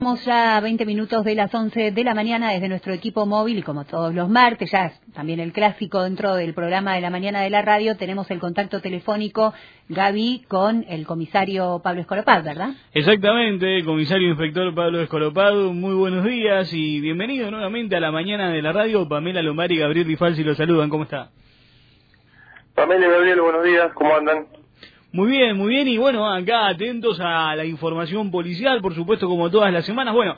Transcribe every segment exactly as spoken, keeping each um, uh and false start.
Estamos ya a veinte minutos de las once de la mañana desde nuestro equipo móvil y como todos los martes, ya es también el clásico dentro del programa de la mañana de la radio, tenemos el contacto telefónico, Gaby, con el comisario Pablo Escolopado, ¿verdad? Exactamente, comisario inspector Pablo Escolopado, muy buenos días y bienvenido nuevamente a la mañana de la radio. Pamela Lomari y Gabriel Rifalsi los saludan, ¿cómo está? Pamela y Gabriel, buenos días, ¿cómo andan? Muy bien, muy bien, y bueno, acá atentos a la información policial, por supuesto, como todas las semanas. Bueno,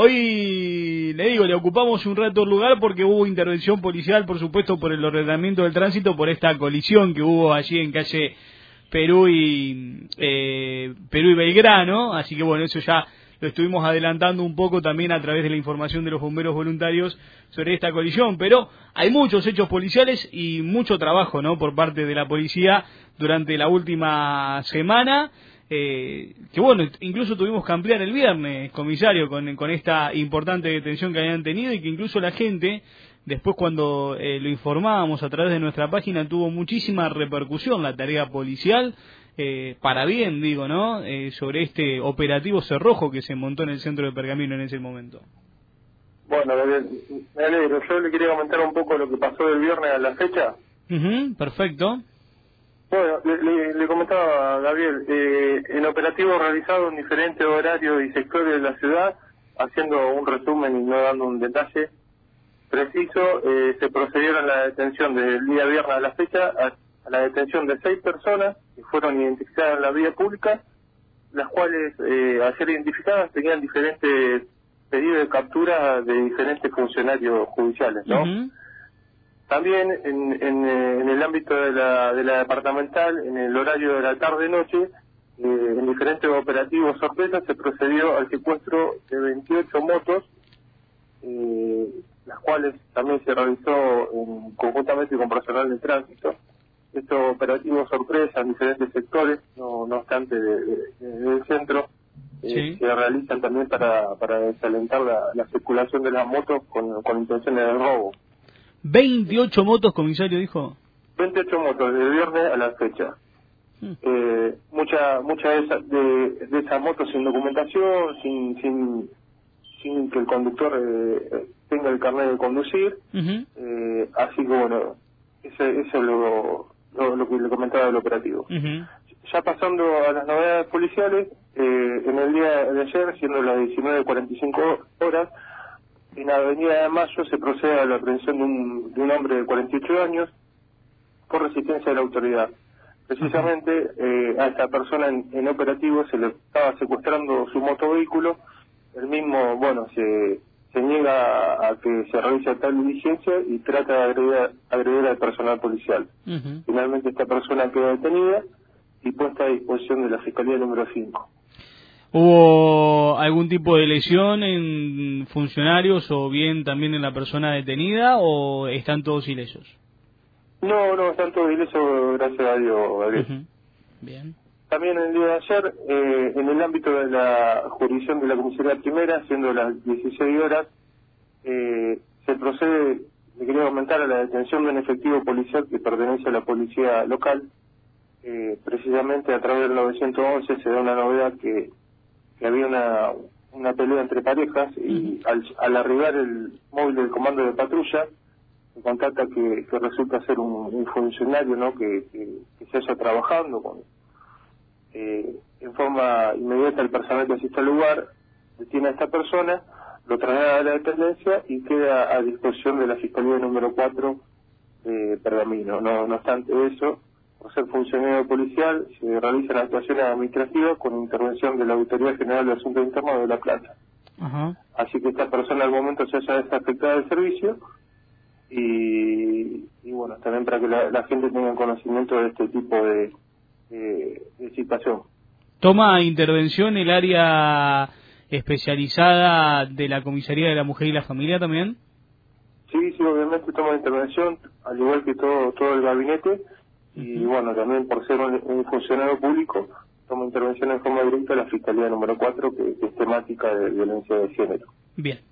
hoy, le digo, le ocupamos un rato el lugar porque hubo intervención policial, por supuesto, por el ordenamiento del tránsito, por esta colisión que hubo allí en calle Perú y, eh, Perú y Belgrano, así que bueno, eso ya lo estuvimos adelantando un poco también a través de la información de los bomberos voluntarios sobre esta colisión, pero hay muchos hechos policiales y mucho trabajo, ¿no?, por parte de la policía durante la última semana, eh, que bueno, incluso tuvimos que ampliar el viernes, comisario, con, con esta importante detención que habían tenido y que incluso la gente, después cuando eh, lo informábamos a través de nuestra página, tuvo muchísima repercusión la tarea policial, eh, para bien, digo, ¿no?, eh, sobre este operativo cerrojo que se montó en el centro de Pergamino en ese momento. Bueno, me alegro. Yo le quería comentar un poco lo que pasó del viernes a la fecha. Uh-huh, perfecto. Bueno, le, le, le comentaba a Gabriel, eh, el operativo realizado en diferentes horarios y sectores de la ciudad, haciendo un resumen y no dando un detalle preciso, eh, se procedieron a la detención del día viernes a la fecha, a, a la detención de seis personas que fueron identificadas en la vía pública, las cuales, eh, al ser identificadas, tenían diferentes pedidos de captura de diferentes funcionarios judiciales, ¿no? Uh-huh. También en, en, en el ámbito de la, de la departamental, en el horario de la tarde-noche, eh, en diferentes operativos sorpresas, se procedió al secuestro de veintiocho motos, eh, las cuales también se realizó en, conjuntamente con personal de tránsito. Estos operativos sorpresa en diferentes sectores, no, no obstante de, de, de, del centro, eh, sí. se realizan también para, para desalentar la, la circulación de las motos con, con intenciones de robo. veintiocho motos, comisario, dijo. veintiocho motos, de viernes a la fecha. Hmm. Eh, muchas mucha de, esa, de, de esas motos sin documentación, sin sin sin que el conductor eh, tenga el carnet de conducir. Uh-huh. eh, así que bueno, ese, eso es lo, lo, lo que le comentaba del operativo. Uh-huh. Ya pasando a las novedades policiales, eh, en el día de ayer, siendo las diecinueve cuarenta y cinco horas, en la Avenida de Mayo se procede a la aprehensión de un, de un hombre de cuarenta y ocho años por resistencia de la autoridad. Precisamente eh, a esta persona en, en operativo se le estaba secuestrando su motovehículo. El mismo, bueno, se, se niega a que se realice tal diligencia y trata de agredir, agredir al personal policial. Uh-huh. Finalmente esta persona queda detenida y puesta a disposición de la Fiscalía número cinco. ¿Hubo algún tipo de lesión en funcionarios o bien también en la persona detenida o están todos ilesos? No, no, están todos ilesos, gracias a Dios, Gabriel. Uh-huh. Bien. También el día de ayer, eh, en el ámbito de la jurisdicción de la comisaría primera, siendo las dieciséis horas, eh, se procede, le quería comentar, a la detención de un efectivo policial que pertenece a la policía local. Eh, precisamente a través del novecientos once se da una novedad que que había una, una pelea entre parejas y al, al arribar el móvil del comando de patrulla se contacta que, que resulta ser un, un funcionario, ¿no?, que, que, que se haya trabajando con eh, en forma inmediata el personal que asiste al lugar detiene a esta persona, lo traslada a la dependencia y queda a disposición de la Fiscalía número cuatro de Pergamino. No, no obstante eso, por ser funcionario policial, se realizan actuaciones administrativas con intervención de la Auditoría General de Asuntos Internos de La Plata. Uh-huh. Así que esta persona al momento se haya desafectado del servicio y, y bueno, también para que la, la gente tenga conocimiento de este tipo de, de, de situación. ¿Toma intervención el área especializada de la Comisaría de la Mujer y la Familia también? Sí, sí, obviamente toma intervención, al igual que todo, todo el gabinete. Y bueno, también por ser un, un funcionario público, toma intervención en forma directa a la Fiscalía número cuatro, que, que es temática de violencia de género. Bien.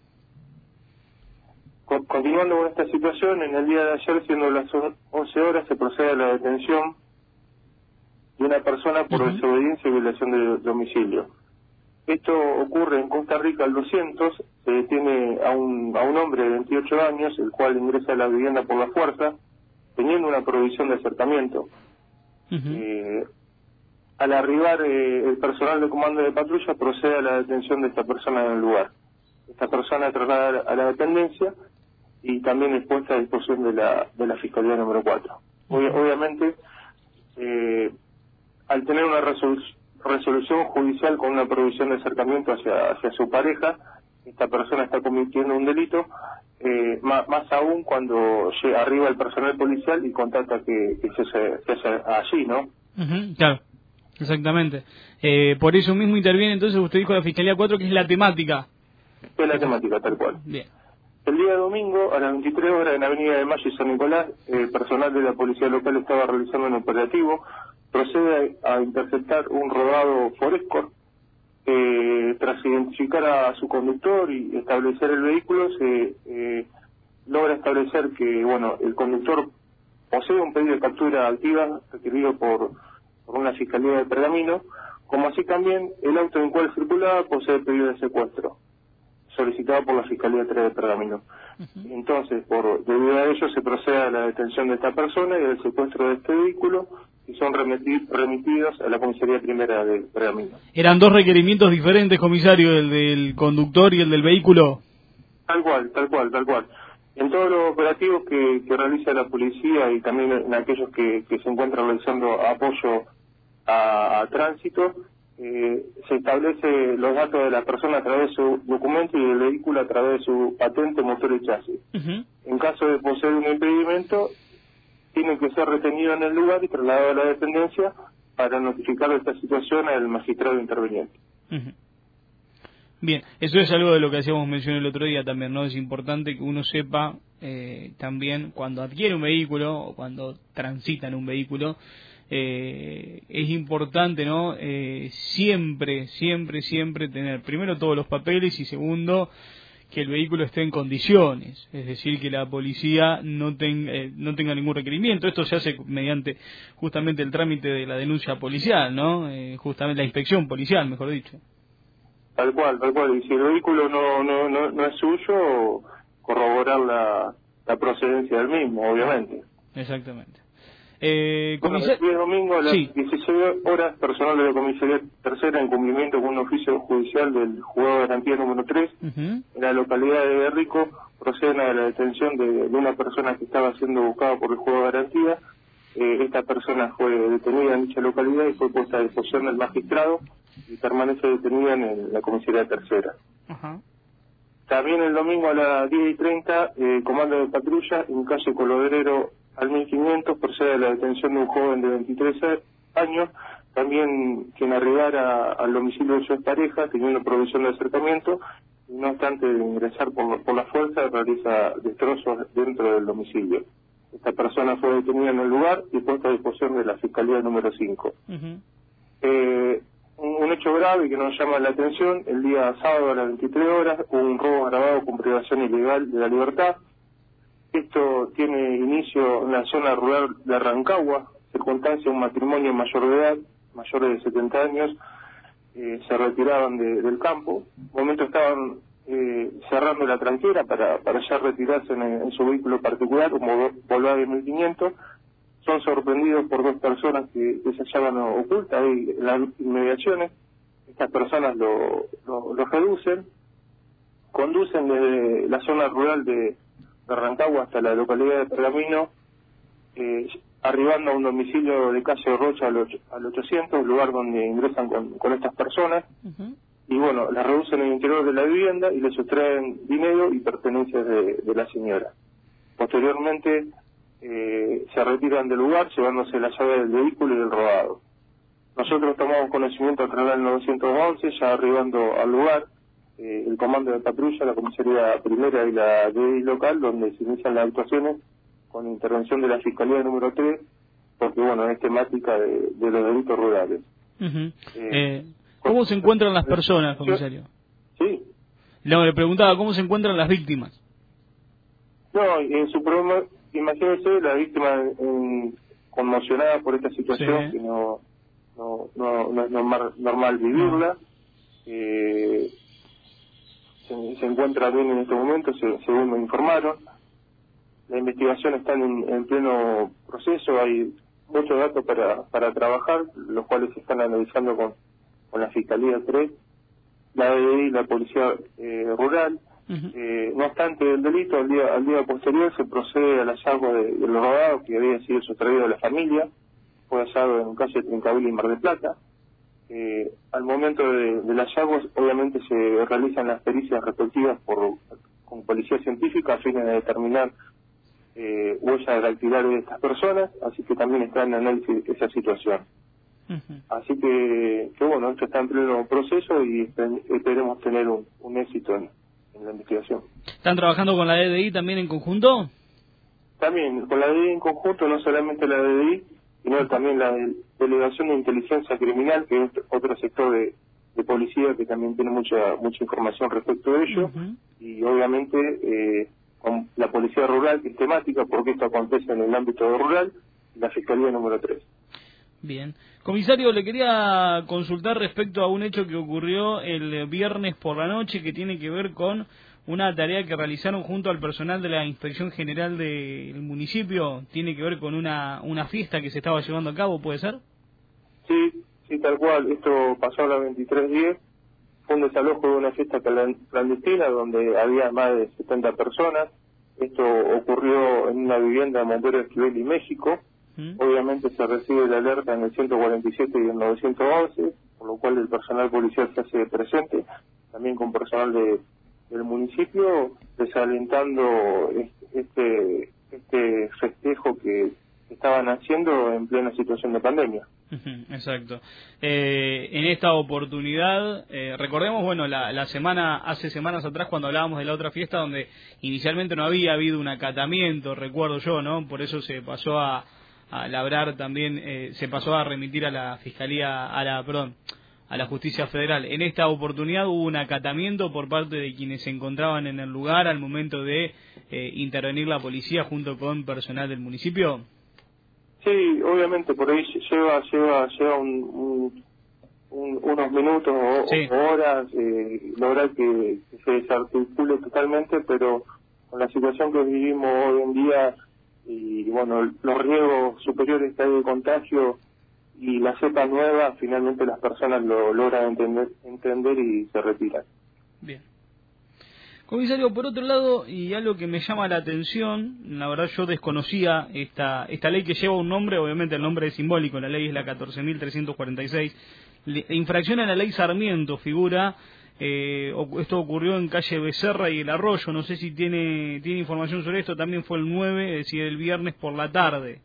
Con, continuando con esta situación, en el día de ayer, siendo las once horas, se procede a la detención de una persona por uh-huh. desobediencia y violación de domicilio. Esto ocurre en Costa Rica al doscientos, se detiene a un, a un hombre de veintiocho años, el cual ingresa a la vivienda por la fuerza, teniendo una prohibición de acercamiento. Uh-huh. eh, al arribar eh, el personal de comando de patrulla procede a la detención de esta persona en el lugar. Esta persona es trasladada a la dependencia y también es puesta a disposición de la, de la Fiscalía número cuatro. Ob- obviamente, eh, al tener una resolu- resolución judicial con una prohibición de acercamiento hacia, hacia su pareja, esta persona está cometiendo un delito, eh, más, más aún cuando llega arriba el personal policial y contacta que, que se, se, se hace allí, ¿no? Uh-huh, claro, exactamente. Eh, por eso mismo interviene, entonces usted dijo la Fiscalía cuatro, que es la temática. Es la temática, tal cual. Bien. El día domingo, a las veintitrés horas, en Avenida de Mayo y San Nicolás, el personal de la policía local estaba realizando un operativo, procede a, a interceptar un rodado Forescore. Eh, tras identificar a su conductor y establecer el vehículo, se eh, logra establecer que, bueno, el conductor posee un pedido de captura activa requerido por, por una fiscalía de Pergamino, como así también el auto en el cual circulaba posee pedido de secuestro, solicitado por la Fiscalía tres de Pergamino. Uh-huh. Entonces, por debido a ello, se procede a la detención de esta persona y al secuestro de este vehículo, y son remiti- remitidos a la Comisaría Primera de Pergamino. ¿Eran dos requerimientos diferentes, comisario, el del conductor y el del vehículo? Tal cual, tal cual, tal cual. En todos los operativos que, que realiza la policía y también en aquellos que, que se encuentran realizando apoyo a, a tránsito, eh, se establece los datos de la persona a través de su documento y del vehículo a través de su patente, motor y chasis. Uh-huh. En caso de poseer un impedimento, tienen que ser retenidos en el lugar y trasladados a la dependencia para notificar de esta situación al magistrado interveniente. Uh-huh. Bien, eso es algo de lo que hacíamos mención el otro día también, ¿no? Es importante que uno sepa eh, también cuando adquiere un vehículo o cuando transita en un vehículo, eh, es importante, ¿no? Eh, siempre, siempre, siempre tener primero todos los papeles y segundo, que el vehículo esté en condiciones, es decir, que la policía no, ten, eh, no tenga ningún requerimiento. Esto se hace mediante justamente el trámite de la denuncia policial, ¿no? Eh, justamente la inspección policial, mejor dicho. Tal cual, tal cual. Y si el vehículo no no no, no es suyo, corroborar la, la procedencia del mismo, obviamente. Exactamente. Eh, bueno, el día domingo a las sí. dieciséis horas, personal de la Comisaría Tercera, en cumplimiento con un oficio judicial del juzgado de garantía número tres, uh-huh. en la localidad de Berrico, proceden a la detención de, de una persona que estaba siendo buscada por el juzgado de garantía. Eh, esta persona fue detenida en dicha localidad y fue puesta a disposición del magistrado y permanece detenida en la Comisaría Tercera. Uh-huh. También el domingo a las diez y treinta, eh, comando de patrulla en calle Colodrero al mil quinientos procede a la detención de un joven de veintitrés años, también quien arribara al domicilio de su expareja, teniendo provisión de acercamiento, y no obstante de ingresar por, por la fuerza, realiza destrozos dentro del domicilio. Esta persona fue detenida en el lugar y puesta a disposición de la Fiscalía número cinco. Uh-huh. Eh, un, un hecho grave que nos llama la atención: el día sábado a las veintitrés horas hubo un robo agravado con privación ilegal de la libertad. Esto tiene inicio en la zona rural de Rancagua, circunstancia un matrimonio mayor de edad, mayores de setenta años, eh, se retiraban de, del campo. En un momento estaban eh, cerrando la tranquera para, para ya retirarse en, en su vehículo particular, como Volkswagen mil quinientos. Son sorprendidos por dos personas que, que se hallaban ocultas ahí en las inmediaciones. Estas personas lo, lo, lo reducen, conducen desde la zona rural de de Rancagua hasta la localidad de Pergamino, eh, arribando a un domicilio de calle Rocha al, ocho, al ochocientos, lugar donde ingresan con, con estas personas, uh-huh. y bueno, las reducen en el interior de la vivienda y le sustraen dinero y pertenencias de, de la señora. Posteriormente eh, se retiran del lugar llevándose la llave del vehículo y del rodado. Nosotros tomamos conocimiento a través del novecientos once, ya arribando al lugar, Eh, el comando de patrulla, la comisaría primera y la D I local, donde se inician las actuaciones con intervención de la Fiscalía número tres, porque bueno, es temática de, de los delitos rurales. Uh-huh. eh, eh, ¿Cómo se encuentran las personas, comisario? Sí. No, le preguntaba, ¿cómo se encuentran las víctimas? No, en su problema, imagínese la víctima eh, conmocionada por esta situación, sí. que no, no, no, no es normal, normal vivirla. No. eh, se, se encuentra bien en este momento, se, según me informaron. La investigación está en, en pleno proceso, hay muchos datos para, para trabajar, los cuales se están analizando con, con la Fiscalía tres, la D D I y la Policía eh, Rural. Uh-huh. Eh, no obstante el delito, al día, al día posterior se procede al hallazgo de, de los robados que había sido sustraído de la familia, fue hallado en calle Trincavila y Mar del Plata. Eh, al momento de, del hallazgo, obviamente se realizan las pericias respectivas por con policía científica a fines de determinar eh, huellas dactilares de estas personas, así que también está en análisis esa situación. Uh-huh. Así que, que bueno, esto está en pleno proceso y esperemos tener un, un éxito en, en la investigación. ¿Están trabajando con la D D I también en conjunto? También, con la D D I en conjunto, no solamente la D D I, sino también la Delegación de Inteligencia Criminal, que es otro sector de, de policía que también tiene mucha mucha información respecto de ello, uh-huh. y obviamente eh, con la Policía Rural, que es temática, porque esto acontece en el ámbito rural, y la Fiscalía número tres. Bien. Comisario, le quería consultar respecto a un hecho que ocurrió el viernes por la noche que tiene que ver con una tarea que realizaron junto al personal de la Inspección General del municipio. Tiene que ver con una una fiesta que se estaba llevando a cabo, ¿puede ser? Sí, sí, tal cual. Esto pasó a las veintitrés diez. Fue un desalojo de una fiesta clandestina donde había más de setenta personas. Esto ocurrió en una vivienda en Montero Esquivel y México. Obviamente se recibe la alerta en el ciento cuarenta y siete y el novecientos once, por lo cual el personal policial se hace presente, también con personal de, del municipio, desalentando este este festejo que estaban haciendo en plena situación de pandemia. Exacto. Eh, en esta oportunidad, eh, recordemos, bueno, la, la semana, hace semanas atrás cuando hablábamos de la otra fiesta donde inicialmente no había habido un acatamiento, recuerdo yo, ¿no? Por eso se pasó a a labrar también, eh, se pasó a remitir a la Fiscalía, a la, perdón, a la Justicia Federal. En esta oportunidad hubo un acatamiento por parte de quienes se encontraban en el lugar al momento de eh, intervenir la policía junto con personal del municipio. Sí, obviamente por ahí lleva lleva lleva un, un, un, unos minutos o, sí. o horas eh, lograr que, que se desarticule totalmente, pero con la situación que vivimos hoy en día y bueno, los riesgos superiores que hay de contagio y la cepa nueva, finalmente las personas lo logran entender, entender y se retiran. Bien. Comisario, por otro lado, y algo que me llama la atención, la verdad yo desconocía esta esta ley que lleva un nombre, obviamente el nombre es simbólico, la ley es la catorce mil trescientos cuarenta y seis, infracción a la ley Sarmiento figura. Eh, esto ocurrió en calle Becerra y El Arroyo, no sé si tiene tiene información sobre esto, también fue el nueve, es decir, el viernes por la tarde.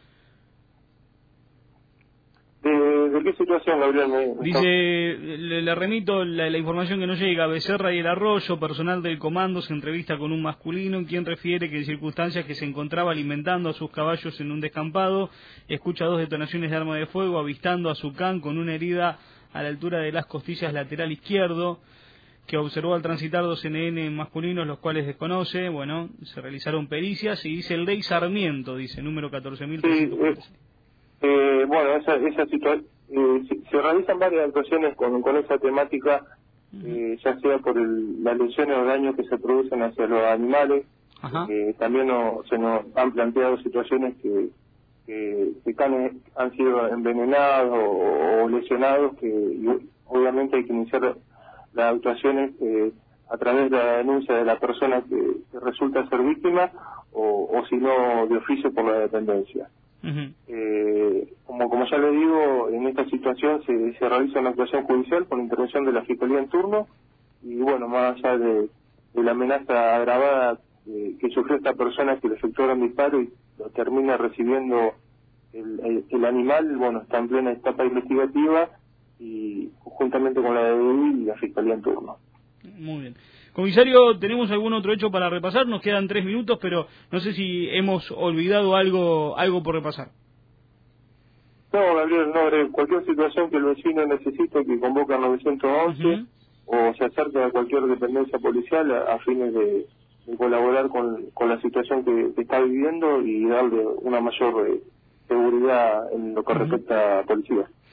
¿De, de qué situación, Gabriel? Me... Dice, le, le remito la, la información que nos llega, Becerra y El Arroyo, personal del comando se entrevista con un masculino, quien refiere que en circunstancias que se encontraba alimentando a sus caballos en un descampado, escucha dos detonaciones de arma de fuego, avistando a su can con una herida a la altura de las costillas lateral izquierdo, que observó al transitar dos N N masculinos, los cuales desconoce. Bueno, se realizaron pericias y dice el ley Sarmiento, dice, número catorce mil trescientos cuarenta y seis. Sí, eh, eh, bueno, esa, esa situación, eh, se, se realizan varias actuaciones con, con esa temática, uh-huh. eh, ya sea por el, las lesiones o daños que se producen hacia los animales. Eh, también no, se nos han planteado situaciones que que, que canes han sido envenenados o, o lesionados, que y, obviamente hay que iniciar las actuaciones eh, a través de la denuncia de la persona que, que resulta ser víctima o, o si no de oficio por la dependencia. Uh-huh. eh, como como ya le digo, en esta situación se, se realiza una actuación judicial con intervención de la Fiscalía en turno y bueno, más allá de, de la amenaza agravada eh, que sufrió esta persona que le efectuaron disparo y lo termina recibiendo el, el, el animal, bueno, está en plena etapa investigativa y juntamente con la D D I y la Fiscalía en turno. Muy bien. Comisario, ¿tenemos algún otro hecho para repasar? Nos quedan tres minutos, pero no sé si hemos olvidado algo algo por repasar. No, Gabriel, no, cualquier situación que el vecino necesite que convoque al novecientos once uh-huh. o se acerque a cualquier dependencia policial a, a fines de, de colaborar con, con la situación que, que está viviendo y darle una mayor eh, seguridad en lo que uh-huh. respecta a policía.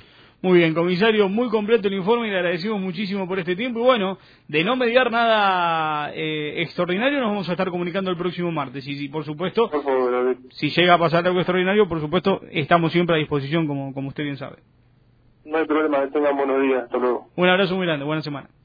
Muy bien, comisario, muy completo el informe y le agradecemos muchísimo por este tiempo. Y bueno, de no mediar nada eh, extraordinario, nos vamos a estar comunicando el próximo martes. Y, y por supuesto, Por favor, Gabriel. si llega a pasar algo extraordinario, por supuesto, estamos siempre a disposición, como, como usted bien sabe. No hay problema, que tengan buenos días. Hasta luego. Un abrazo muy grande, buena semana.